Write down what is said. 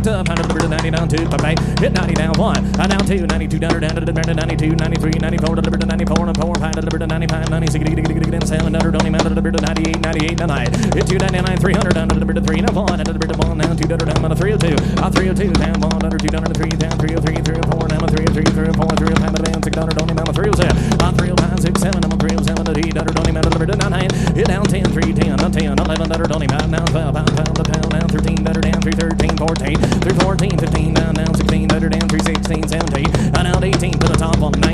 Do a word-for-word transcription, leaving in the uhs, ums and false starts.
knocked up, hundred to ninety down two, bye hit ninety down one, uh, down two, ninety-two down down to ninety-two, ninety-three, ninety-four, delivered to ninety-four, and four, five, delivered to ninety-five, ninety-six, seven, hundred, only mounted delivered to ninety-eight, ninety-eight, nine, hit two, ninety-nine, three hundred, down to delivered to three, and one, and delivered to one, down two, down to three oh two, uh, three oh two, down one, under two, down to three, down three oh three, three oh four, down to three oh three, three oh four, three oh five, down six hundred, only mounted three oh seven, uh, three oh five, six, seven, I'm three oh seven, eight hundred, only mounted delivered to nine, hit down ten, three, ten, ten, eleven, hundred, only mounted down twelve, pound, pound, pound, down thirteen, down three, thirteen, fourteen, three, fourteen, fifteen, down, down sixteen, down three, sixteen, seventeen, and out eighteen to the top on